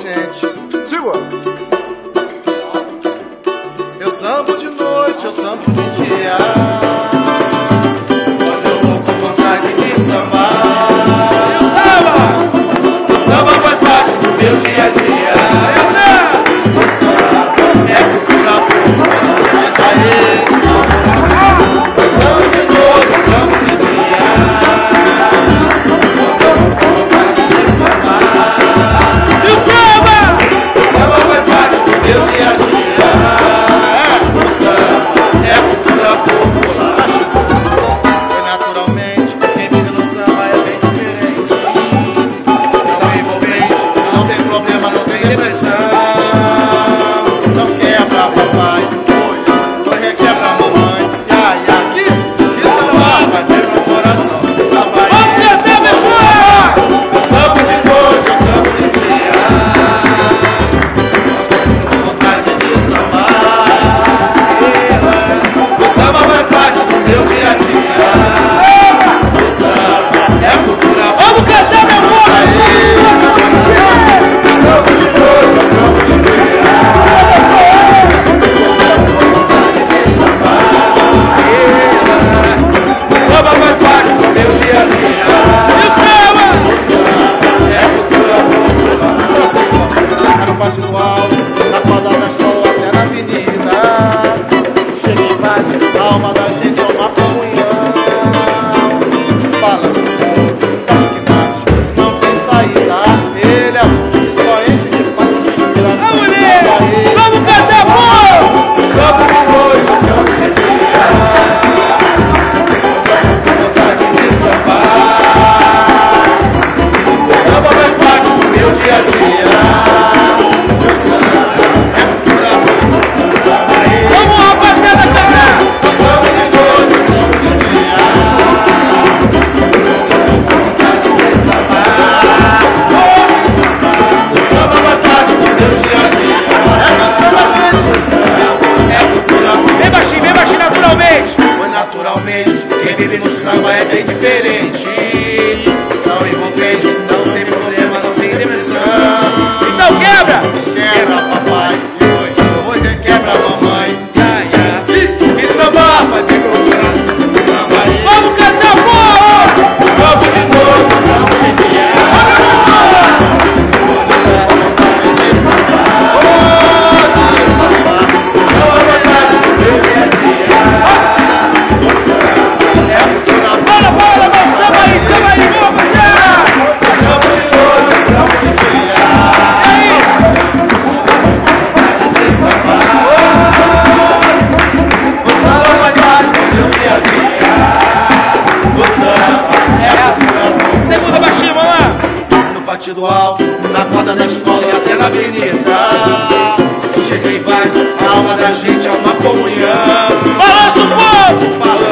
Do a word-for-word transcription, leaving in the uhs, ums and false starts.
gente. Segura. Eu sambo de noite, eu sambo de dia. Quando eu tô com vontade de sambar. E o samba? O samba faz parte do meu dia a dia. E o samba? O samba é cultura pura. Mas aí, eu sambo de noite, eu sambo de dia. Quando eu tô com vontade de sambar. E o samba? O samba faz parte do meu dia a dia. O samba é cultura popular. Foi naturalmente, quem vive no samba é bem diferente. Não é envolvente, não tem problema, não tem depressão. Não quebra papai, oi, oi, requebra mamãe. Ai, aqui, que samba vai ter no coração. Samba aí. Vamos cantar, pessoal! O samba de noite, o samba de dia. Vontade de sambar. O samba vai parte do meu dia a dia. O samba é cultura. Vamos cantar, meu povo! O samba de noite, o samba de dia. Vontade de sambar. O samba faz parte do meu dia a dia. E o samba? O samba é cultura popular. Tá no partido alto, na quadra da escola até na avenida. Chega e bate, a alma da gente é uma comunhão. Balança o corpo, acho que bate, não tem saída. Ele é ruim, só enche de paz de inspiração. Vamos, mulher! Vamos cantar, povo! Samba de noite, samba de dia. Vontade de sambar. O samba faz parte do meu dia a dia. O samba é cultura popular. O samba aí. Vamos, rapaziada, cantar! O samba de noite, o samba de dia. Vontade de sambar. O samba faz parte do meu dia a dia. É meu samba, gente. O samba é cultura popular. Bem baixinho, bem baixinho, naturalmente! Foi naturalmente, quem vive no samba é bem diferente. Não envolvente, não tem problema, não tem depressão. Então quebra! Quebra papai, oi, oi, requebra mamãe. Ai, ai. E, e samba vai ter pro coração. Samba aí. Vamos cantar, povo! Samba de noite, samba de dia. Vontade de sambar. Oh, de sambar. O samba vai parte do meu dia a dia. O samba é cultura. Bora, bora, meu samba aí, samba aí, vamos cantar! O samba de noite, samba de dia. E aí? Vontade de sambar. O samba vai parte do meu dia a dia. O samba é cultura. Segunda baixinho, vamos lá! No partido alto, na quadra da escola e até na avenida. Chega e vai, a alma da gente é uma comunhão. Balança o povo! Fala